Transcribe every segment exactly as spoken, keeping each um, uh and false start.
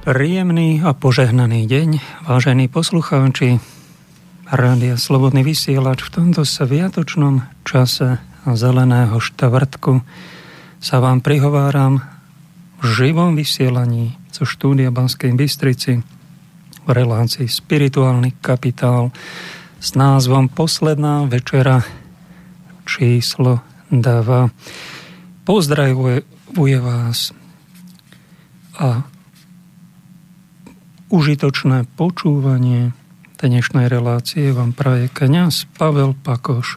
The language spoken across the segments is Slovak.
Príjemný a požehnaný deň, vážení poslucháči Rádia Slobodný vysielač. V tomto sviatočnom čase zeleného štvrtku sa vám prihováram v živom vysielaní zo štúdia Banskej Bystrici v relácii Spirituálny kapitál s názvom Posledná večera číslo dva. Pozdravuje vás a užitočné počúvanie dnešnej relácie vám praje kňaz Pavel Pakoš.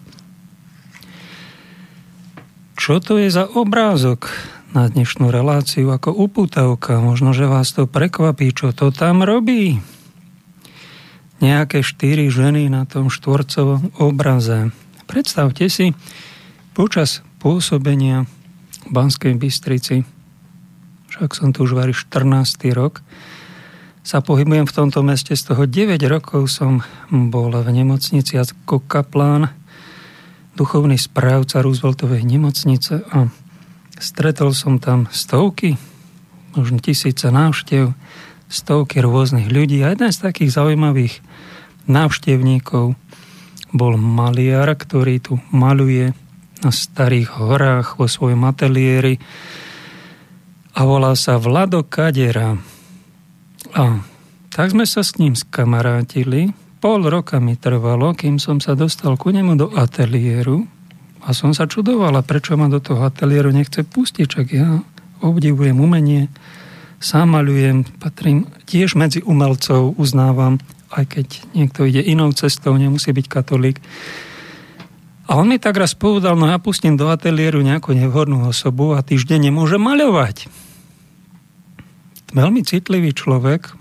Čo to je za obrázok na dnešnú reláciu ako upútavka? Možno, že vás to prekvapí, čo to tam robí. Nejaké štyri ženy na tom štvorcovom obraze. Predstavte si, počas pôsobenia v Banskej Bystrici, však som tu už vari štrnásty rok, sa pohybujem v tomto meste, z toho deväť rokov som bol v nemocnici ako kaplán, duchovný správca Rooseveltovej nemocnice a stretol som tam stovky, možno tisíce návštev, stovky rôznych ľudí a jeden z takých zaujímavých návštevníkov bol maliar, ktorý tu maľuje na Starých horách vo svojom ateliéri a volá sa Vlado Kadera. A tak sme sa s ním skamarátili. Pol roka mi trvalo, kým som sa dostal ku nemu do ateliéru a som sa čudovala, prečo ma do toho ateliéru nechce pustiť, čak ja obdivujem umenie, sám maľujem, patrím tiež medzi umelcov, uznávam, aj keď niekto ide inou cestou, nemusí byť katolík. A on mi tak raz povedal, no ja pustím do ateliéru nejakú nevhodnú osobu a týždeň nemôže maľovať. Veľmi citlivý človek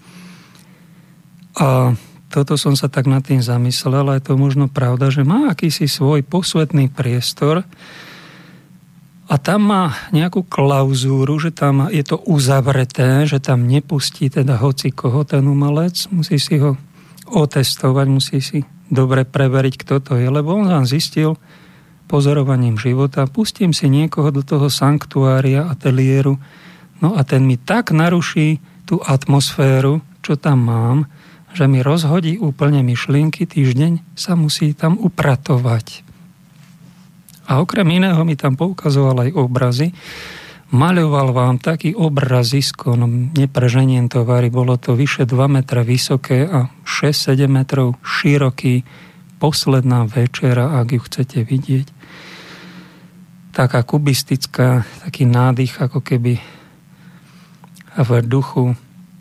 a toto som sa tak nad tým zamyslel, ale je to možno pravda, že má akýsi svoj posvetný priestor a tam má nejakú klauzúru, že tam je to uzavreté, že tam nepustí teda hoci koho ten umelec, musí si ho otestovať, musí si dobre preveriť, kto to je, lebo on vám zistil pozorovaním života, pustím si niekoho do toho sanktuária, ateliéru, no a ten mi tak naruší tú atmosféru, čo tam mám, že mi rozhodí úplne myšlienky, týždeň sa musí tam upratovať. A okrem iného mi tam poukazoval aj obrazy. Maľoval vám taký obrazisko, no nepreženiem to vari, bolo to vyše dva metre vysoké a šesť sedem metrov široký. Posledná večera, ak ju chcete vidieť. Taká kubistická, taký nádych, ako keby v duchu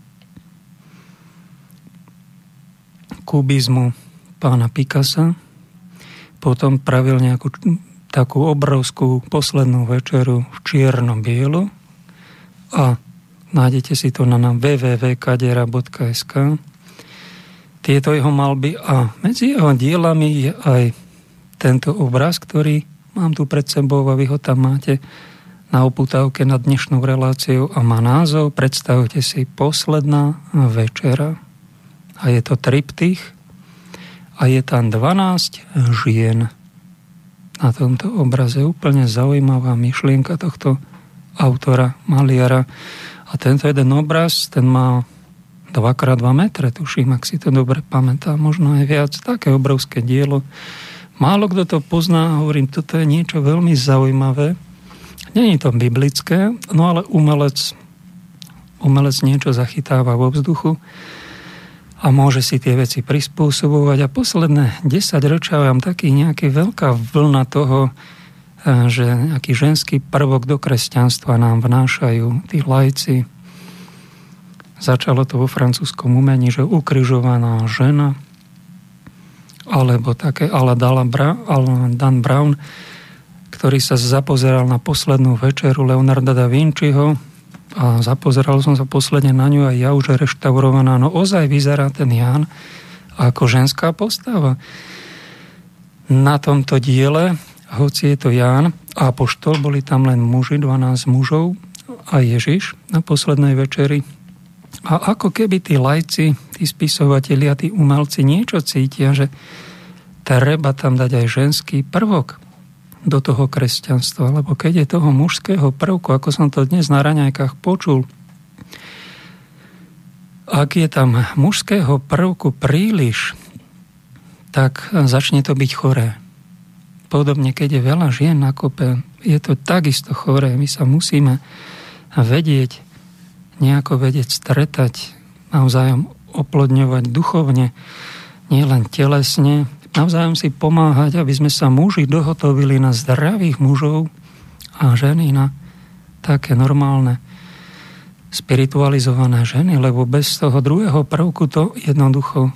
kubizmu pána Picassa. Potom pravil nejakú takú obrovskú poslednú večeru v čierno-bielu a nájdete si to na nám w w w bodka kadera bodka es ka. Tieto jeho malby a medzi jeho dielami je aj tento obraz, ktorý mám tu pred sebou a vy ho tam máte na oputávke na dnešnú reláciu a má názov, predstavte si, Posledná večera. A je to triptych a je tam dvanásť žien na tomto obraze. Úplne zaujímavá myšlienka tohto autora, maliara. A tento jeden obraz, ten má dva krát dva metre, tuším, ak si to dobre pamätá, možno aj viac. Také obrovské dielo. Málo kto to pozná, hovorím, toto je niečo veľmi zaujímavé. Nie je to biblické, no ale umelec, umelec niečo zachytáva vo vzduchu a môže si tie veci prispôsobovať. A posledné desaťročia vám taký nejaký veľká vlna toho, že nejaký ženský prvok do kresťanstva nám vnášajú tí laici. Začalo to vo francúzskom umení, že ukrižovaná žena, alebo také a la Dan Brown, ktorý sa zapozeral na Poslednú večeru Leonarda da Vinciho a zapozeral som sa posledne na ňu a ja už je reštaurovaná. No ozaj vyzerá ten Ján ako ženská postava. Na tomto diele, hoci je to Ján a apoštol, boli tam len muži, dvanásť mužov a Ježiš na Poslednej večeri. A ako keby tí laici, tí spisovatelia, tí umelci niečo cítia, že treba tam dať aj ženský prvok do toho kresťanstva, lebo keď je toho mužského prvku, ako som to dnes na raňajkách počul, Ak je tam mužského prvku príliš, tak začne to byť choré. Podobne, keď je veľa žien na kope, je to takisto choré. My sa musíme vedieť, nejako vedieť stretať, navzájom oplodňovať duchovne, nielen telesne, navzájom si pomáhať, aby sme sa muži dohotovili na zdravých mužov a ženy na také normálne spiritualizované ženy, lebo bez toho druhého prvku to jednoducho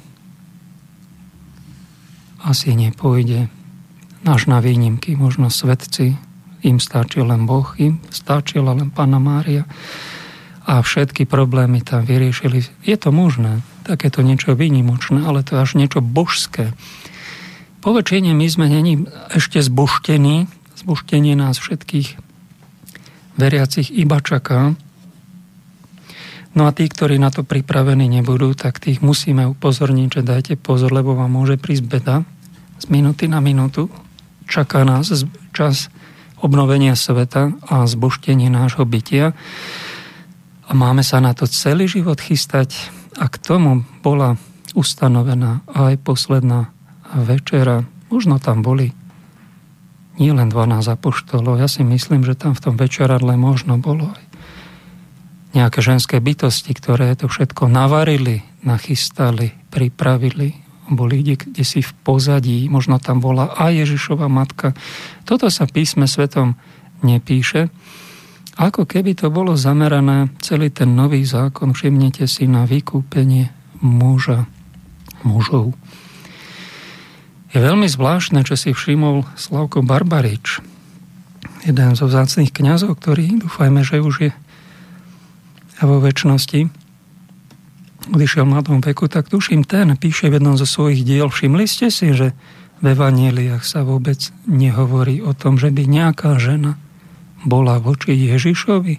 asi nepôjde. Až na výnimky, možno svetci, im stačí len Boh, im stačila len Panna Mária a všetky problémy tam vyriešili. Je to možné, takéto niečo výnimočné, ale to až niečo božské. Po väčšine my sme není ešte zbožtení, zbožtenie nás všetkých veriacich iba čaká. No a tí, ktorí na to pripravení nebudú, tak tých musíme upozorniť, že dajte pozor, lebo vám môže prísť beda. Z minúty na minútu čaká nás čas obnovenia sveta a zbožtenie nášho bytia. A máme sa na to celý život chystať. A k tomu bola ustanovená aj posledná večera. Možno tam boli nie len dvanásť apoštolov. Ja si myslím, že tam v tom večeradle možno bolo aj nejaké ženské bytosti, ktoré to všetko navarili, nachystali, pripravili, boli kde si v pozadí, možno tam bola aj Ježišova matka. Toto sa písme svetom nepíše. Ako keby to bolo zamerané, celý ten nový zákon, všimnite si, na vykúpenie muža, mužov. Je veľmi zvláštne, čo si všimol Slavko Barbarič, jeden zo vzácnych kňazov, ktorý, dúfajme, že už je vo večnosti, odišiel v mladom veku, tak tuším, ten píše v jednom zo svojich diel. Všimli ste si, že v evanjeliách sa vôbec nehovorí o tom, že by nejaká žena bola voči Ježišovi?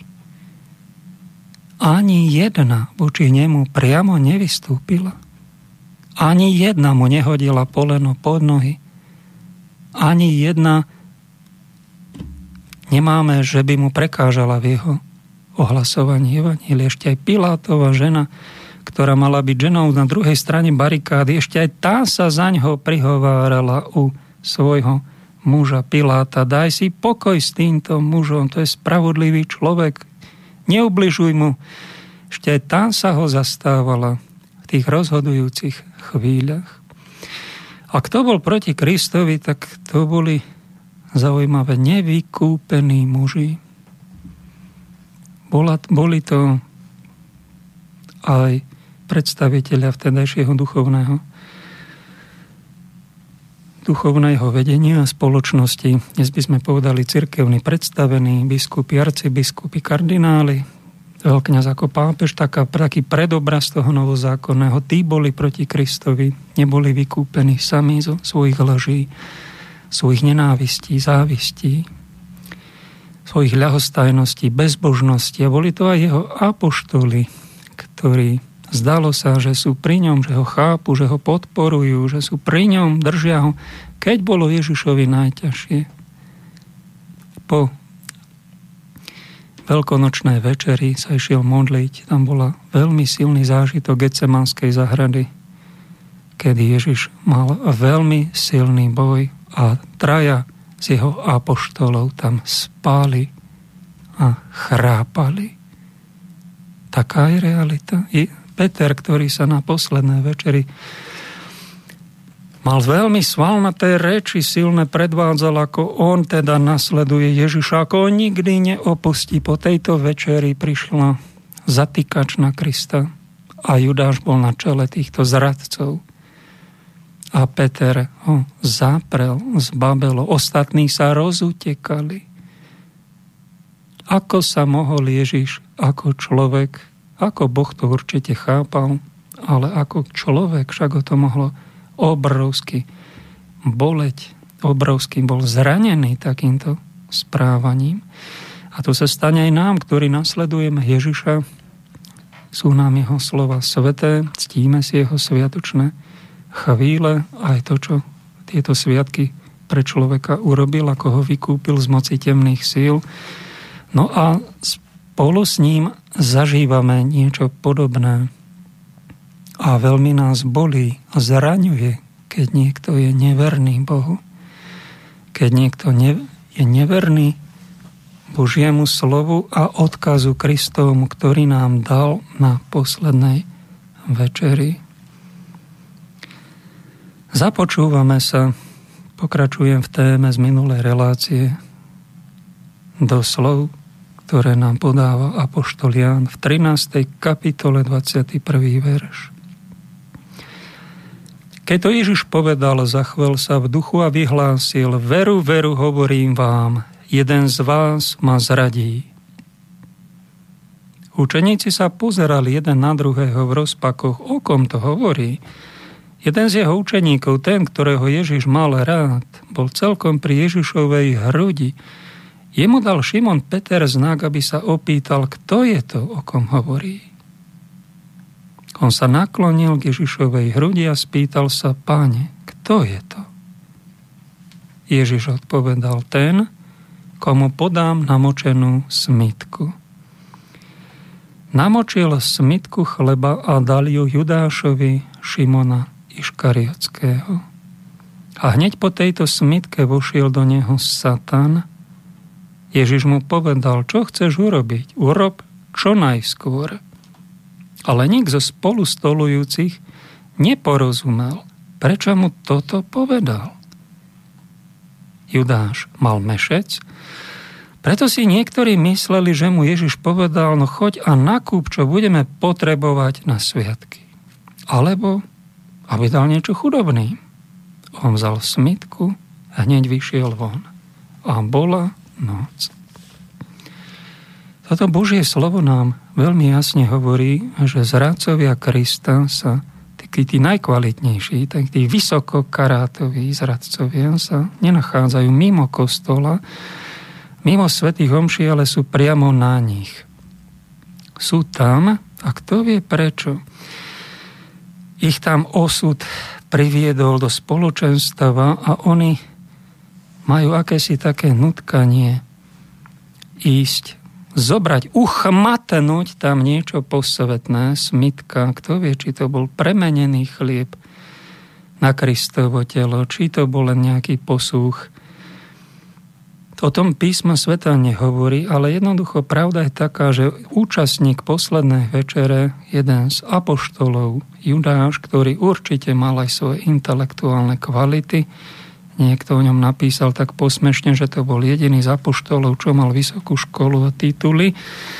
Ani jedna voči nemu priamo nevystúpila. Ani jedna mu nehodila poleno pod nohy. Ani jedna nemáme, že by mu prekážala v jeho ohlasovaní evanjelia. Ešte aj Pilátova žena, ktorá mala byť ženou na druhej strane barikády, ešte aj tá sa zaňho prihovárala u svojho muža Piláta. Daj si pokoj s týmto mužom, to je spravodlivý človek, neubližuj mu. Ešte aj tá sa ho zastávala v tých rozhodujúcich chvíľach. A kto bol proti Kristovi, tak to boli zaujímavé nevykúpení muži. Boli to aj predstavitelia vtedajšieho duchovného duchovného vedenia spoločnosti. Dnes by sme povedali cirkevní predstavení, biskupy, arcibiskupy, kardináli, veľkňaz ako pápež, taká, taký predobraz toho novozákonného. Tí boli proti Kristovi, neboli vykúpení sami zo svojich lží, svojich nenávistí, závistí, svojich ľahostajností, bezbožností. A boli to aj jeho apoštoli, ktorí zdalo sa, že sú pri ňom, že ho chápu, že ho podporujú, že sú pri ňom, držia ho, keď bolo Ježišovi najťažšie. Po veľkonočnej večeri sa išiel modliť. Tam bola veľmi silný zážitok Getsemanskej záhrady, kedy Ježiš mal veľmi silný boj a traja z jeho apoštolov tam spáli a chrápali. Taká je realita. I Peter, ktorý sa na poslednej večeri mal veľmi svalnaté reči, silné predvádzal, ako on teda nasleduje Ježiša, ako on nikdy neopustí. Po tejto večeri prišla zatýkač na Krista a Judáš bol na čele týchto zradcov. A Peter ho zaprel, zbabelo. Ostatní sa rozutekali. Ako sa mohol Ježiš ako človek, ako Boh to určite chápal, ale ako človek však ho to mohlo obrovsky boleť, obrovsky bol zranený takýmto správaním. A to sa stane aj nám, ktorí nasledujeme Ježiša. Sú nám jeho slova sveté, ctíme si jeho sviatočné chvíle, aj to, čo tieto sviatky pre človeka urobil, ako ho vykúpil z moci temných síl. No a spolu s ním zažívame niečo podobné. A veľmi nás bolí a zraňuje, keď niekto je neverný Bohu. Keď niekto ne, je neverný Božiemu slovu a odkazu Kristovmu, ktorý nám dal na poslednej večeri. Započúvame sa, pokračujem v téme z minulej relácie, do slov, ktoré nám podáva apoštol Ján v trinástej kapitole dvadsiaty prvý verš. Keď to Ježiš povedal, zachvel sa v duchu a vyhlásil: Veru, veru, hovorím vám, jeden z vás ma zradí. Učeníci sa pozerali jeden na druhého v rozpakoch, o kom to hovorí. Jeden z jeho učeníkov, ten, ktorého Ježiš mal rád, bol celkom pri Ježišovej hrudi. Jemu dal Šimon Peter znak, aby sa opýtal, kto je to, o kom hovorí. On sa naklonil k Ježišovej hrudi a spýtal sa: Páne, kto je to? Ježiš odpovedal: ten, komu podám namočenú smitku. Namočil smitku chleba a dal ju Judášovi Šimona Iškariotského. A hneď po tejto smitke vošiel do neho Satan. Ježiš mu povedal: čo chceš urobiť? Urob čo najskôr. Ale nik zo spolustolujúcich neporozumel, prečo mu toto povedal. Judáš mal mešec, preto si niektorí mysleli, že mu Ježiš povedal: no choď a nakúp, čo budeme potrebovať na sviatky. Alebo aby dal niečo chudobným. On vzal smitku a hneď vyšiel von. A bola noc. Toto Božie slovo nám veľmi jasne hovorí, že zradcovia Krista sa, tí, tí najkvalitnejší, tak tí vysokokarátoví zradcovia sa nenachádzajú mimo kostola, mimo svätých omší, ale sú priamo na nich. Sú tam a kto vie prečo. Ich tam osud priviedol do spoločenstva a oni majú akési také nutkanie ísť, zobrať, uchmatnúť tam niečo posvetné, smitka, kto vie, či to bol premenený chlieb na Kristovo telo, či to bol len nejaký posúch. O tom písmo sveta nehovorí, ale jednoducho pravda je taká, že účastník poslednej večere, jeden z apoštolov, Judáš, ktorý určite mal aj svoje intelektuálne kvality, niekto o ňom napísal tak posmešne, že to bol jediný z apoštolov, čo mal vysokú školu a tituly.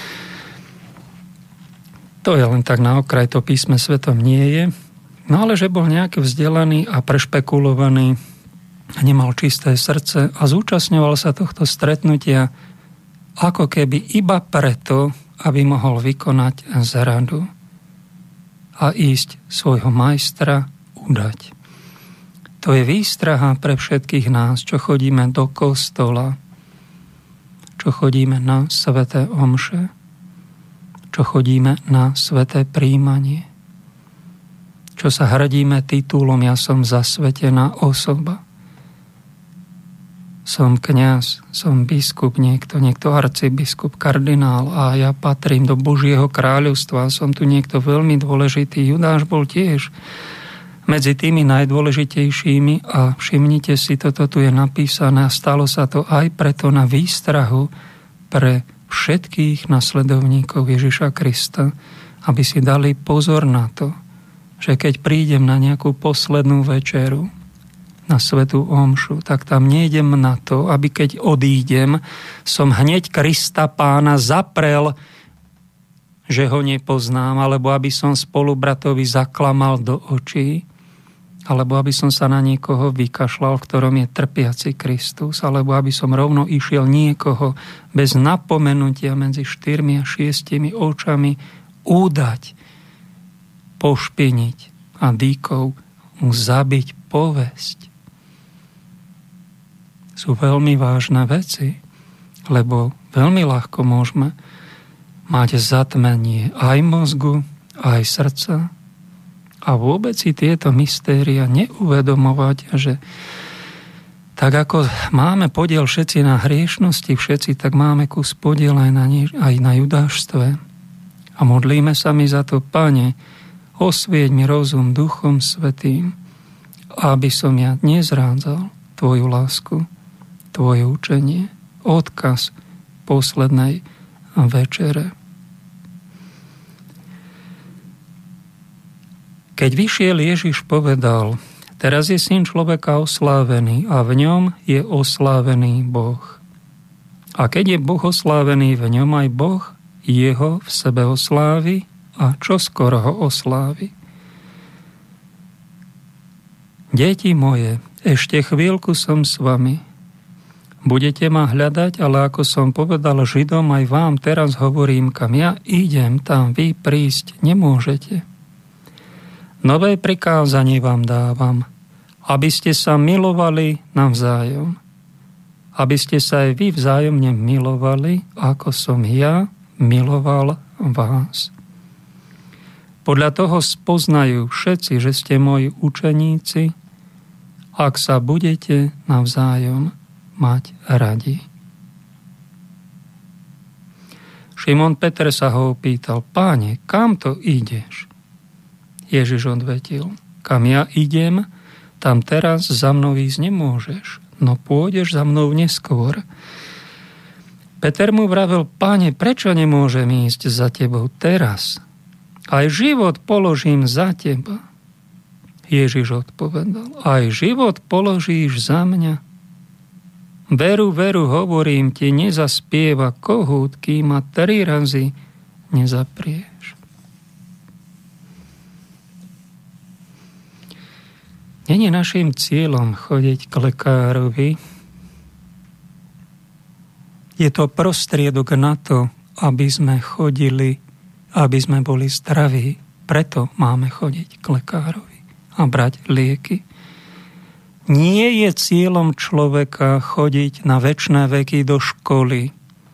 To je len tak na okraj, to písme svetom nie je. No ale že bol nejaký vzdelaný a prešpekulovaný, nemal čisté srdce a zúčastňoval sa tohto stretnutia ako keby iba preto, aby mohol vykonať zradu a ísť svojho majstra udať. To je výstraha pre všetkých nás, čo chodíme do kostola, čo chodíme na sväté omše, čo chodíme na sväté príjmanie, čo sa hrdíme titulom ja som zasvetená osoba. Som kňaz, som biskup, niekto, niekto arcibiskup, kardinál a ja patrím do Božieho kráľovstva. Som tu niekto veľmi dôležitý. Judáš bol tiež medzi tými najdôležitejšími a všimnite si, toto tu je napísané a stalo sa to aj preto na výstrahu pre všetkých nasledovníkov Ježiša Krista, aby si dali pozor na to, že keď prídem na nejakú poslednú večeru, na svätú omšu, tak tam nejdem na to, aby keď odídem, som hneď Krista Pána zaprel, že ho nepoznám, alebo aby som spolubratovi zaklamal do očí, alebo aby som sa na niekoho vykašľal, v ktorom je trpiaci Kristus, alebo aby som rovno išiel niekoho bez napomenutia medzi štyrmi a šiestimi očami údať, pošpiniť a dýkou mu zabiť povesť. Sú veľmi vážne veci, lebo veľmi ľahko môžeme mať zatmenie aj mozgu, aj srdca a vôbec si tieto mystéria neuvedomovať, že tak ako máme podiel všetci na hriešnosti, všetci, tak máme kus podiel aj na, aj na judáštve. A modlíme sa mi za to, Pane, Osvieť mi rozum Duchom Svätým, aby som ja nezrádzal Tvoju lásku, Tvoje učenie, odkaz poslednej večere. Keď vyšiel, Ježiš povedal: teraz je Syn človeka oslávený a v ňom je oslávený Boh. A keď je Boh oslávený, v ňom aj Boh jeho v sebe oslávi a čoskoro ho oslávi. Deti moje, ešte chvíľku som s vami. Budete ma hľadať, ale ako som povedal Židom, aj vám teraz hovorím, kam ja idem, tam vy prísť nemôžete. Nové prikázanie vám dávam, aby ste sa milovali navzájom. Aby ste sa aj vy vzájomne milovali, ako som ja miloval vás. Podľa toho spoznajú všetci, že ste moji učeníci, ak sa budete navzájom mať radi. Šimon Peter sa ho opýtal: Páne, kam to ideš? Ježiš odvetil: kam ja idem, tam teraz za mnou ísť nemôžeš, no pôjdeš za mnou neskôr. Peter mu vravel: Páne, prečo nemôžem ísť za tebou teraz? Aj život položím za teba. Ježiš odpovedal: aj život položíš za mňa? Veru, veru, hovorím ti, nezaspieva kohút, kým ma tri razy nezaprieš. Není našim cieľom chodiť k lekárovi. Je to prostriedok na to, aby sme chodili, aby sme boli zdraví. Preto máme chodiť k lekárovi a brať lieky. Nie je cieľom človeka chodiť na večné veky do školy.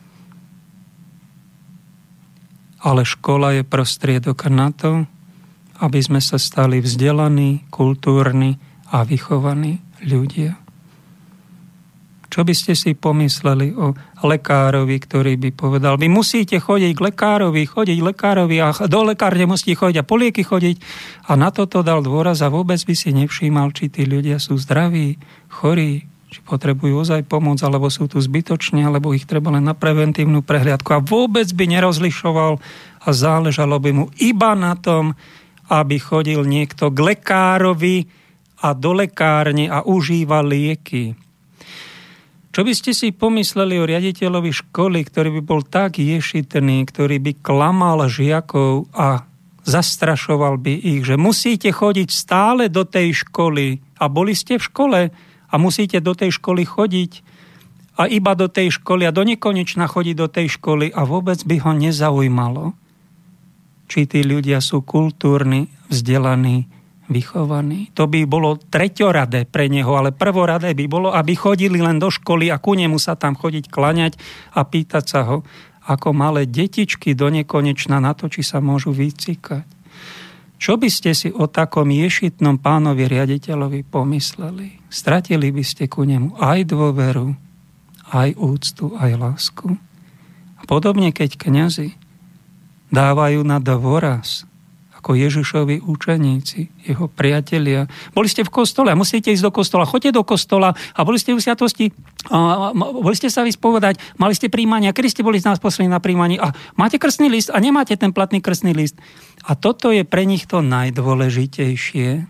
Ale škola je prostriedok na to, aby sme sa stali vzdelaní, kultúrni a vychovaní ľudia. Čo by ste si pomysleli o lekárovi, ktorý by povedal: vy musíte chodiť k lekárovi, chodiť k lekárovi a do lekárne musíte chodiť a po lieky chodiť. A na toto dal dôraz a vôbec by si nevšímal, či tí ľudia sú zdraví, chorí, či potrebujú ozaj pomoc, alebo sú tu zbytočne, alebo ich treba len na preventívnu prehliadku. A vôbec by nerozlišoval a záležalo by mu iba na tom, aby chodil niekto k lekárovi a do lekárne a užíval lieky. Čo by ste si pomysleli o riaditeľovi školy, ktorý by bol tak ješitný, ktorý by klamal žiakov a zastrašoval by ich, že musíte chodiť stále do tej školy a boli ste v škole a musíte do tej školy chodiť a iba do tej školy a do nekonečna chodiť do tej školy a vôbec by ho nezaujímalo, či tí ľudia sú kultúrni, vzdelaní, vychovaní. To by bolo treťoradé pre neho, ale prvoradé by bolo, aby chodili len do školy a ku nemu sa tam chodiť klaňať a pýtať sa ho, ako malé detičky do nekonečna na to, či sa môžu vycikať. Čo by ste si o takom ješitnom pánovi riaditeľovi pomysleli? Stratili by ste ku nemu aj dôveru, aj úctu, aj lásku. A podobne, keď kňazi dávajú na dôraz ako Ježišovi učeníci, jeho priatelia. Boli ste v kostole a musíte ísť do kostola. Choďte do kostola a boli ste v sviatosti, a boli ste sa vyspovedať, mali ste príjmania, kedy ste boli z nás poslaní na príjmaní a máte krstný list a nemáte ten platný krstný list. A toto je pre nich to najdôležitejšie.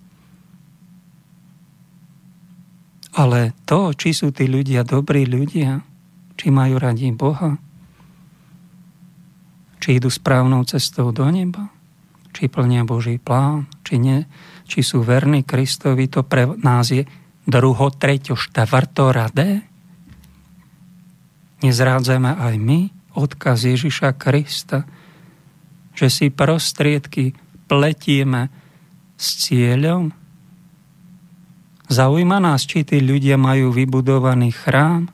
Ale to, či sú tí ľudia dobrí ľudia, či majú radi Boha, či idú správnou cestou do neba, či plnia Boží plán, či nie, či sú verní Kristovi, to pre nás je druho, treťo, štvrtoradé. Nezrádzame aj my odkaz Ježiša Krista, že si prostriedky pletieme s cieľom. Zaujíma nás, či tí ľudia majú vybudovaný chrám.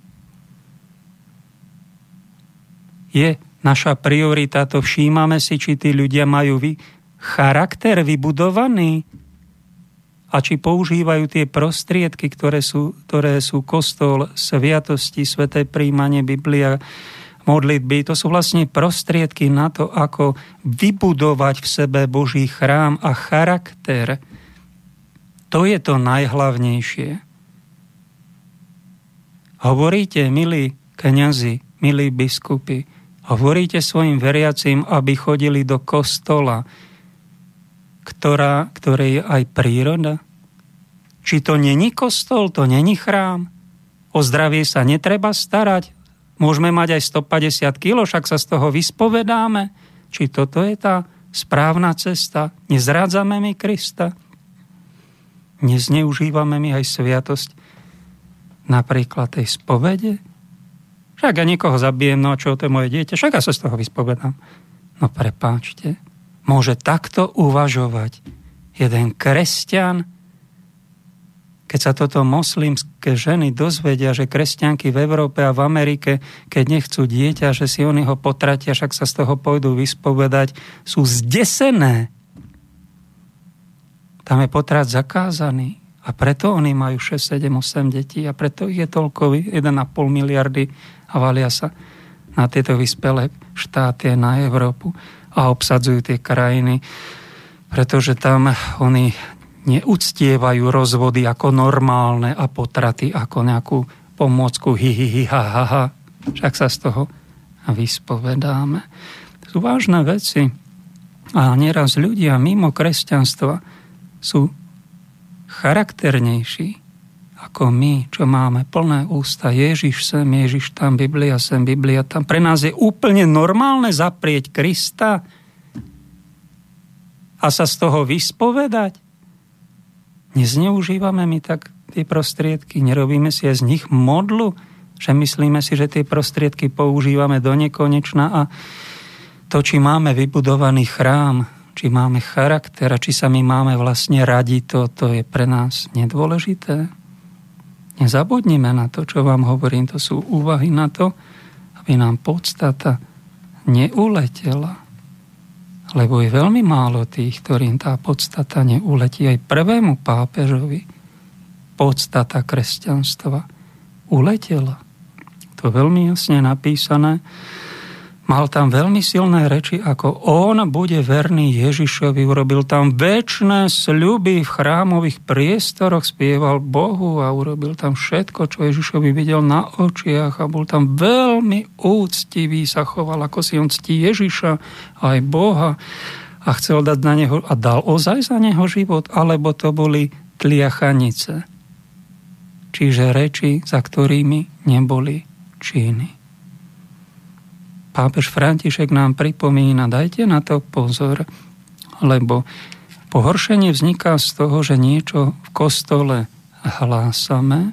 Je naša priorita, to všímame si, či tí ľudia majú vy charakter vybudovaný a či používajú tie prostriedky, ktoré sú, ktoré sú kostol, sviatosti, sväté príjmanie, Biblia, modlitby, to sú vlastne prostriedky na to, ako vybudovať v sebe Boží chrám a charakter. To je to najhlavnejšie. Hovoríte, milí kňazi, milí biskupy, hovoríte svojim veriacim, aby chodili do kostola, ktorá, ktoré je aj príroda? Či to není kostol, to není chrám? O zdravie sa netreba starať? Môžeme mať aj stopäťdesiat kilogramov, však sa z toho vyspovedáme? Či toto je tá správna cesta? Nezrádzame my Krista? Nezneužívame my aj sviatosť napríklad tej spovede? Však ja niekoho zabijem, no a čo, to je moje dieťa, však ja sa z toho vyspovedám. No prepáčte, môže takto uvažovať jeden kresťan, keď sa toto moslimské ženy dozvedia, že kresťanky v Európe a v Amerike, keď nechcú dieťa, že si oni ho potratia, však sa z toho pôjdu vyspovedať, sú zdesené. Tam je potrat zakázaný. A preto oni majú šesť, sedem, osem detí a preto ich je toľko, jeden a pol miliardy a valia sa na tieto vyspelé štáty na Európu a obsadzujú tie krajiny, pretože tam oni neúctievajú rozvody ako normálne a potraty ako nejakú pomôcku hi, hi, hi, ha, ha, ha. Však sa z toho vyspovedáme. To sú vážne veci. A nieraz ľudia mimo kresťanstva sú charakternejší ako my, čo máme plné ústa. Ježiš sem, Ježiš tam, Biblia sem, Biblia tam. Pre nás je úplne normálne zaprieť Krista a sa z toho vyspovedať. Nezneužívame my tak tie prostriedky, nerobíme si aj z nich modlu, že myslíme si, že tie prostriedky používame do nekonečna a to, či máme vybudovaný chrám, či máme charakter a či sa my máme vlastne radi, to, to je pre nás nedôležité. Nezabudnime na to, čo vám hovorím, to sú úvahy na to, aby nám podstata neuletela. Lebo je veľmi málo tých, ktorým tá podstata neuletí. Aj prvému pápežovi podstata kresťanstva uletela. To je veľmi jasne napísané. Mal tam veľmi silné reči, ako on bude verný Ježišovi, urobil tam večné sľuby v chrámových priestoroch, spieval Bohu a urobil tam všetko, čo Ježišovi videl na očiach a bol tam veľmi úctivý, sa choval, ako si on ctí Ježiša aj Boha a chcel dať na neho, a dal ozaj za neho život, alebo to boli tliachanice, čiže reči, za ktorými neboli činy. Pápež František nám pripomína, dajte na to pozor, lebo pohoršenie vzniká z toho, že niečo v kostole hlásame,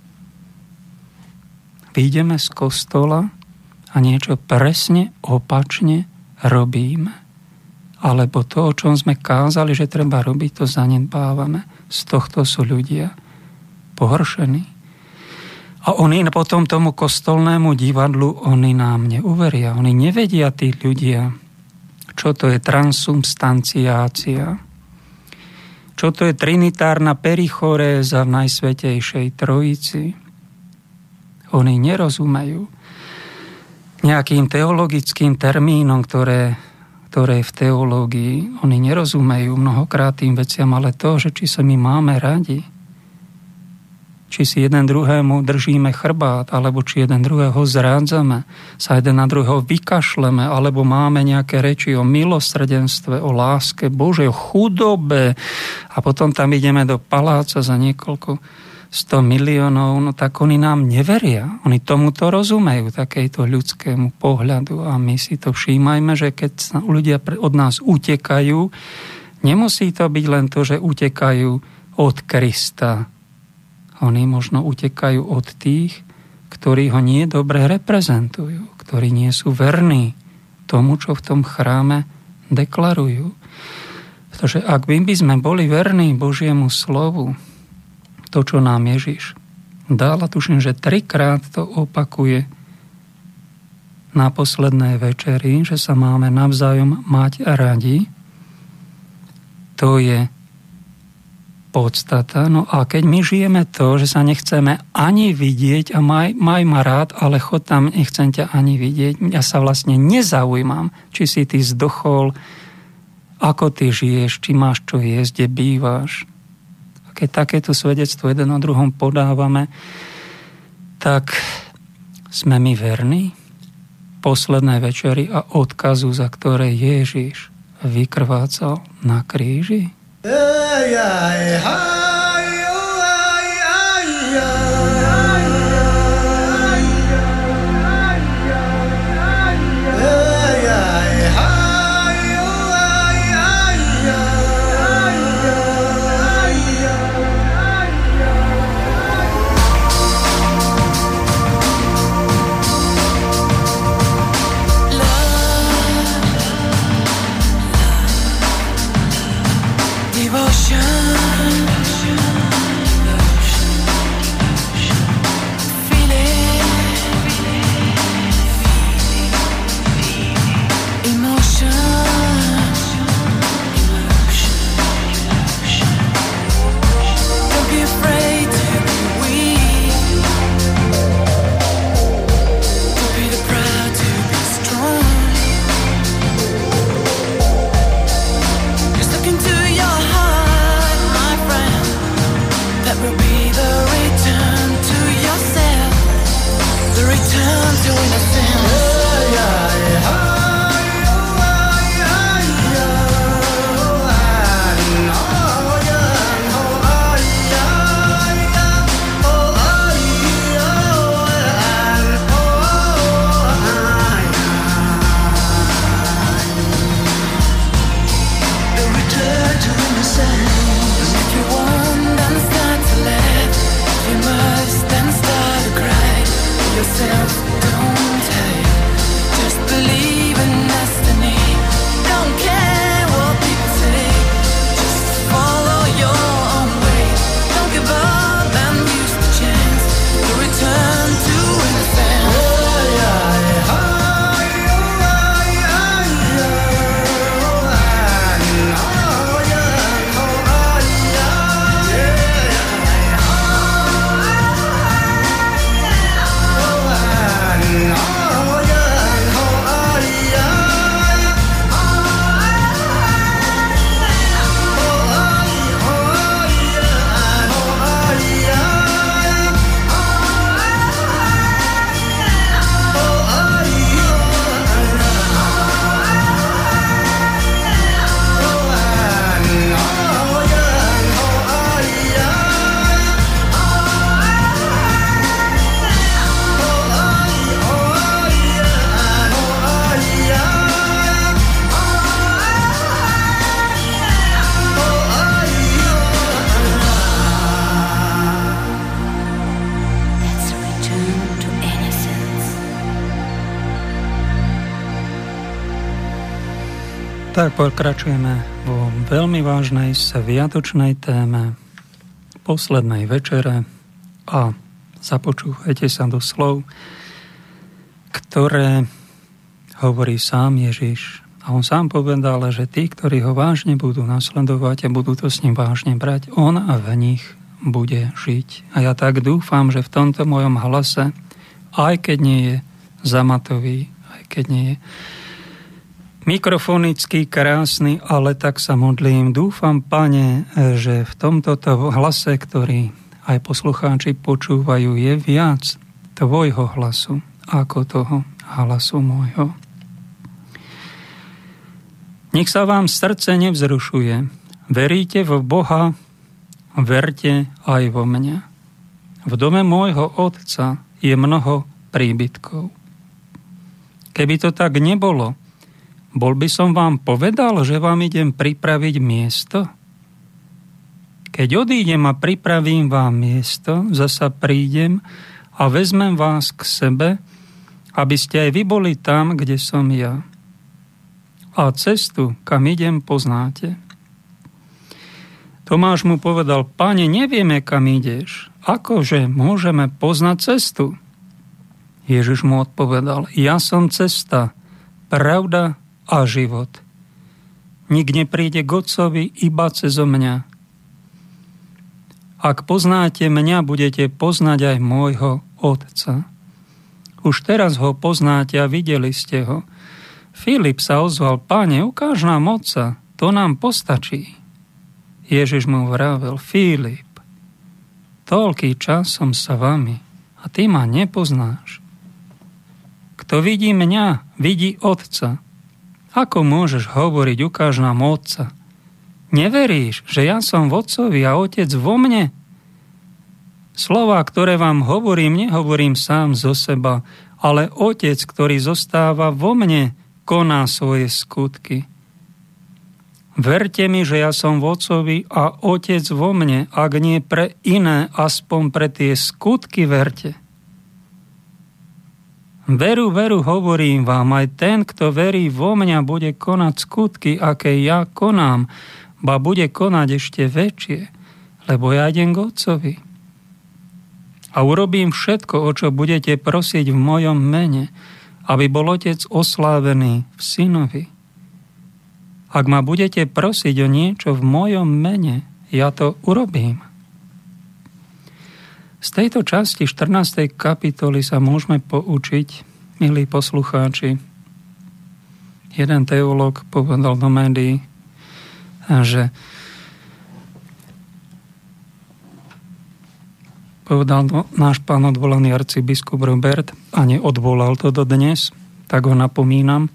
vyjdeme z kostola a niečo presne opačne robíme. Alebo to, o čom sme kázali, že treba robiť, to zanedbávame. Z tohto sú ľudia pohoršení. A oni potom tomu kostolnému divadlu, oni nám neuveria. Oni nevedia, tí ľudia, čo to je transubstanciácia, čo to je trinitárna perichoréza v Najsvätejšej Trojici. Oni nerozumejú nejakým teologickým termínom, ktoré, ktoré v teológii, oni nerozumejú mnohokrát tým veciam, ale to, že či sa my máme radi, či si jeden druhému držíme chrbát, alebo či jeden druhého zrádzame, sa jeden na druhého vykašleme, alebo máme nejaké reči o milosrdenstve, o láske Božej, o chudobe a potom tam ideme do paláca za niekoľko sto miliónov, no tak oni nám neveria. Oni tomuto rozumejú, takejto ľudskému pohľadu a my si to všímajme, že keď sa ľudia od nás utekajú, nemusí to byť len to, že utekajú od Krista. Oni možno utekajú od tých, ktorí ho nie dobre reprezentujú, ktorí nie sú verní tomu, čo v tom chráme deklarujú. Pretože ak by sme boli verní Božiemu slovu, to, čo nám Ježiš dal, a tuším, že trikrát to opakuje na poslednej večeri, že sa máme navzájom mať radi, to je podstata. No a keď my žijeme to, že sa nechceme ani vidieť a maj, maj ma rád, ale chod tam, nechcem ťa ani vidieť. Ja sa vlastne nezaujímam, či si ty zdochol, ako ty žiješ, či máš čo jesť, kde bývaš. A keď takéto svedectvo jeden o druhom podávame, tak sme my verní poslednej večeri a odkazu, za ktoré Ježiš vykrvácal na kríži? Tak pokračujeme vo veľmi vážnej sviatočnej téme poslednej večere a započúvajte sa do slov, ktoré hovorí sám Ježiš. A on sám povedal, že tí, ktorí ho vážne budú nasledovať a budú to s ním vážne brať, on a v nich bude žiť. A ja tak dúfam, že v tomto mojom hlase, aj keď nie je zamatový, aj keď nie je mikrofonický, krásny, ale tak sa modlím. Dúfam, Pane, že v tomto hlase, ktorý aj poslucháči počúvajú, je viac tvojho hlasu ako toho hlasu môjho. Nech sa vám srdce nevzrušuje. Veríte v Boha, verte aj vo mňa. V dome môjho Otca je mnoho príbytkov. Keby to tak nebolo, bol by som vám povedal, že vám idem pripraviť miesto? Keď odídem a pripravím vám miesto, zasa prídem a vezmem vás k sebe, aby ste aj vy boli tam, kde som ja. A cestu, kam idem, poznáte. Tomáš mu povedal: Pane, nevieme, kam ideš. Akože môžeme poznať cestu? Ježiš mu odpovedal: Ja som cesta, pravda a život. Nik nepríde k Otcovi iba cezo mňa. Ak poznáte mňa, budete poznať aj môjho Otca. Už teraz ho poznáte a videli ste ho. Filip sa ozval: Páne, ukáž nám Otca, to nám postačí. Ježiš mu vravel: Filip, toľký čas som sa vami a ty ma nepoznáš. Kto vidí mňa, vidí Otca. Ako môžeš hovoriť: ukáž nám Otca? Neveríš, že ja som v Otcovi a Otec vo mne? Slová, ktoré vám hovorím, nehovorím sám zo seba, ale Otec, ktorý zostáva vo mne, koná svoje skutky. Verte mi, že ja som v Otcovi a Otec vo mne, ak nie pre iné, aspoň pre tie skutky verte. Veru, veru, hovorím vám, aj ten, kto verí vo mňa, bude konať skutky, aké ja konám, ba bude konať ešte väčšie, lebo ja idem k Otcovi. A urobím všetko, o čo budete prosiť v mojom mene, aby bol Otec oslávený v Synovi. Ak ma budete prosiť o niečo v mojom mene, ja to urobím. Z tejto časti štrnástej kapitoly sa môžeme poučiť, milí poslucháči. Jeden teológ povedal do médií, že povedal to náš pán odvolaný arcibiskup Robert a neodvolal to dodnes, tak ho napomínam,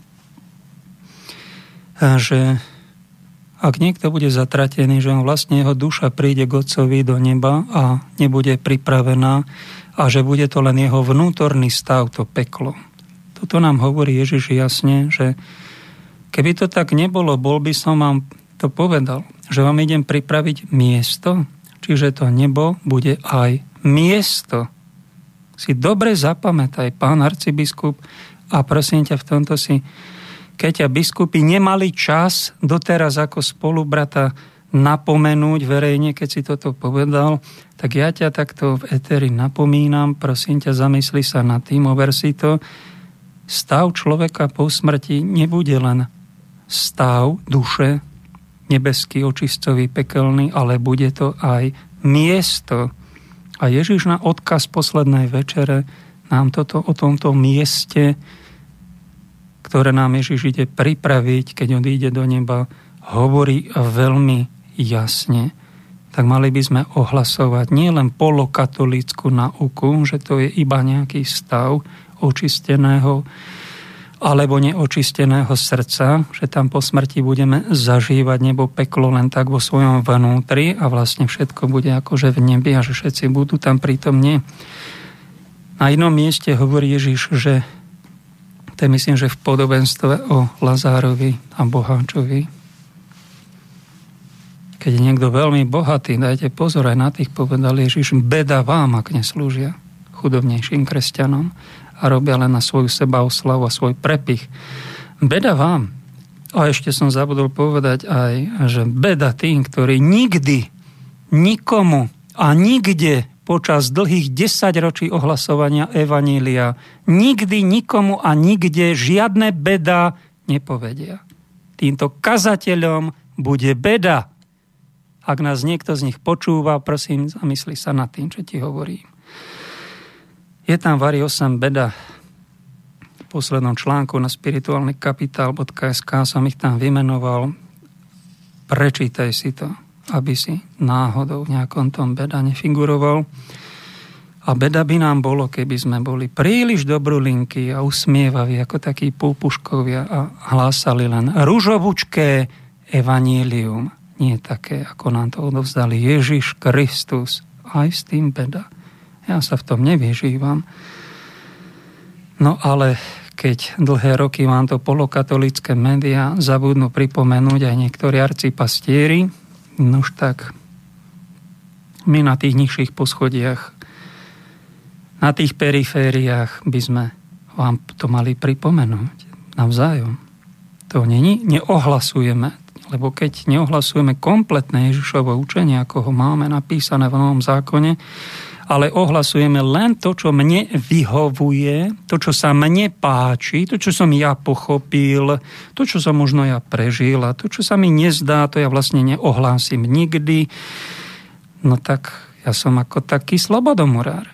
že ak niekto bude zatratený, že on vlastne jeho duša príde k Otcovi do neba a nebude pripravená a že bude to len jeho vnútorný stav, to peklo. Toto nám hovorí Ježiš jasne, že keby to tak nebolo, bol by som vám to povedal, že vám idem pripraviť miesto, čiže to nebo bude aj miesto. Si dobre zapamätaj, pán arcibiskup, a prosím ťa v tomto si, keď ťa biskupy nemali čas doteraz ako spolubrata napomenúť verejne, keď si toto povedal, tak ja ťa takto v éteri napomínam, prosím ťa, zamysli sa nad tým, over si to. Stav človeka po smrti nebude len stav duše, nebeský, očistcový, pekelný, ale bude to aj miesto. A Ježiš na odkaz poslednej večere nám toto o tomto mieste, ktoré nám Ježiš ide pripraviť, keď odíde do neba, hovorí veľmi jasne. Tak mali by sme ohlasovať nielen polokatolícku nauku, že to je iba nejaký stav očisteného alebo neočisteného srdca, že tam po smrti budeme zažívať nebo peklo len tak vo svojom vnútri a vlastne všetko bude akože v nebi a že všetci budú tam prítomne. Na inom mieste hovorí Ježiš, že to je myslím, že v podobenstve o Lazárovi a boháčovi. Keď je niekto veľmi bohatý, dajte pozor, aj na tých povedal Ježiš, beda vám, ak neslúžia chudobnejším kresťanom a robia len na svoju sebaoslavu a svoj prepich. Beda vám. A ešte som zabudol povedať aj, že beda tým, ktorí nikdy, nikomu a nikde počas dlhých desaťročí ohlasovania evanília nikdy, nikomu a nikde žiadne beda nepovedia. Týmto kazateľom bude beda. Ak nás niekto z nich počúva, prosím, zamysli sa nad tým, čo ti hovorím. Je tam vari osem beda. V poslednom článku na spirituálny kapitál bodka es ká som ich tam vymenoval. Prečítaj si to, aby si náhodou v nejakom tom beda nefiguroval. A beda by nám bolo, keby sme boli príliš dobrulinky a usmievaví ako takí púpuškovia a hlásali len ružovučké evanílium. Nie také, ako nám to odovzdali Ježiš Kristus. Aj s tým beda. Ja sa v tom nevyžívam. No ale keď dlhé roky vám to polokatolické médiá zabudnú pripomenúť aj niektorí arcipastieri, nož tak my na tých nižších poschodiach, na tých perifériách by sme vám to mali pripomenúť navzájom. To není, neohlasujeme, lebo keď neohlasujeme kompletné Ježišovo učenie, ako ho máme napísané v Novom zákone, ale ohlasujeme len to, čo mne vyhovuje, to, čo sa mne páči, to, čo som ja pochopil, to, čo som možno ja prežil a to, čo sa mi nezdá, to ja vlastne neohlásim nikdy. No tak Ja som ako taký slobodomurár.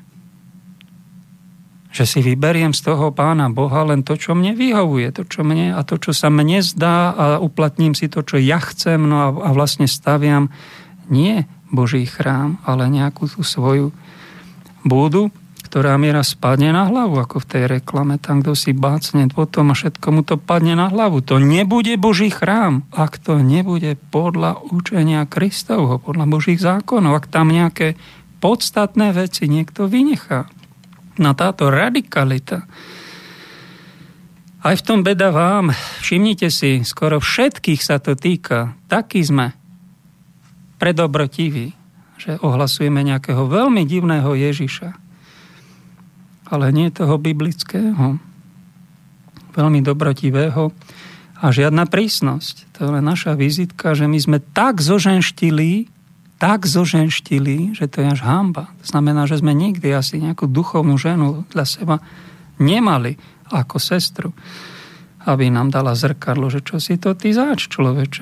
Že si vyberiem z toho Pána Boha len to, čo mne vyhovuje, to, čo mne, a to, čo sa mne zdá, a uplatním si to, čo ja chcem, no a, a vlastne staviam nie Boží chrám, ale nejakú tú svoju búdu, ktorá mi raz spadne na hlavu, ako v tej reklame, tam kto si bácne potom a všetko mu to padne na hlavu. To nebude Boží chrám, ak to nebude podľa učenia Kristovho, podľa Božích zákonov, ak tam nejaké podstatné veci niekto vynechá. Na táto radikalita. Aj v tom beda vám, všimnite si, skoro všetkých sa to týka. Takí sme predobrotiví, že ohlasujeme nejakého veľmi divného Ježiša. Ale nie toho biblického, veľmi dobrotivého a žiadna prísnosť. To je len naša vizitka, že my sme tak zoženštili, tak zoženštili, že to je až hanba. To znamená, že sme nikdy asi nejakú duchovnú ženu dla seba nemali ako sestru, aby nám dala zrkadlo, že čo si to ty zač, človeče.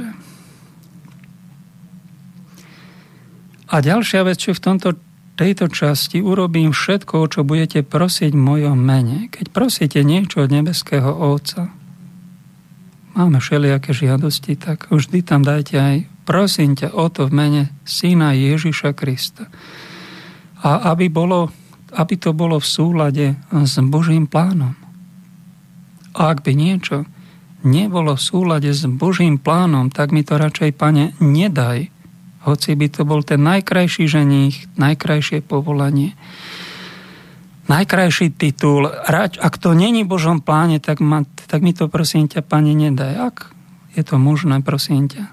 A ďalšia vec, čo v tomto tejto časti urobím všetko, čo budete prosiť v mojom mene. Keď prosíte niečo od nebeského Otca, máme všelijaké žiadosti, tak vždy tam dajte aj prosím ťa o to v mene Syna Ježiša Krista. A aby, bolo, aby to bolo v súlade s Božím plánom. A ak by niečo nebolo v súlade s Božím plánom, tak mi to radšej, Pane, nedaj. Hoci by to bol ten najkrajší ženích, najkrajšie povolanie, najkrajší titul. Ak to není v Božom pláne, tak, ma, tak mi to, prosím ťa, Pane, nedaj. Ak je to možné, prosím ťa.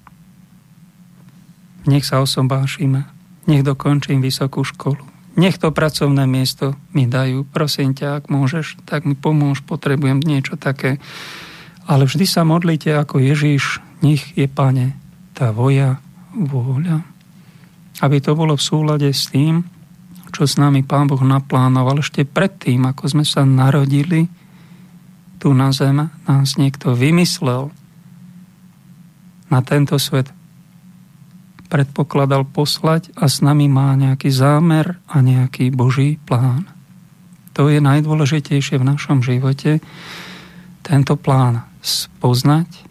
Nech sa osobášime. Nech dokončím vysokú školu. Nech to pracovné miesto mi dajú. Prosím ťa, ak môžeš, tak mi pomôž, potrebujem niečo také. Ale vždy sa modlite ako Ježiš, nech je, Pane, tá voja vôľa. Aby to bolo v súlade s tým, čo s nami Pán Boh naplánoval ešte predtým, ako sme sa narodili tu na zem, nás niekto vymyslel na tento svet, predpokladal poslať a s nami má nejaký zámer a nejaký Boží plán. To je najdôležitejšie v našom živote, tento plán spoznať.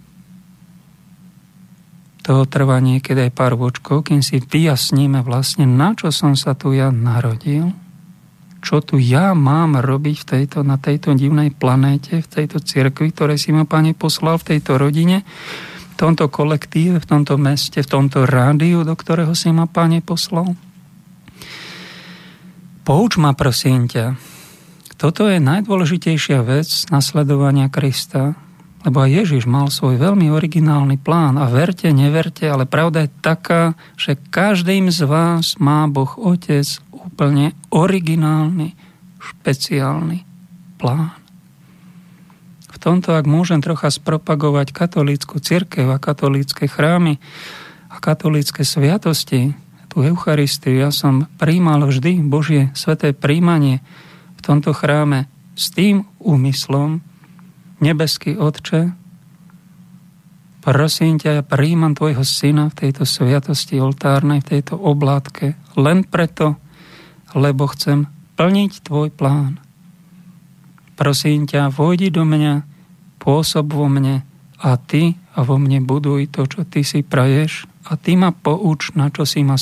Toho trvá niekedy aj pár vočkov, kým si vyjasníme vlastne, na čo som sa tu ja narodil, čo tu ja mám robiť v tejto, na tejto divnej planéte, v tejto cirkvi, ktoré si ma, Pane, poslal, v tejto rodine, v tomto kolektíve, v tomto meste, v tomto rádiu, do ktorého si ma, Pane, poslal. Pouč ma, prosím ťa. Toto je najdôležitejšia vec nasledovania Krista, lebo aj Ježiš mal svoj veľmi originálny plán a verte, neverte, ale pravda je taká, že každým z vás má Boh Otec úplne originálny, špeciálny plán. V tomto, ak môžem trocha spropagovať katolícku cirkev a katolícke chrámy a katolícke sviatosti, tú Eucharistiu, ja som prijímal vždy Božie sväté prijímanie v tomto chráme s tým úmyslom, Nebeský Otče, prosím ťa, ja prijímam tvojho syna v tejto sviatosti oltárnej, v tejto oblátke, len preto, lebo chcem plniť tvoj plán. Prosím ťa, vojdi do mňa, pôsob vo mne a ty a vo mne buduj to, čo ty si praješ a ty ma pouč, na čo si ma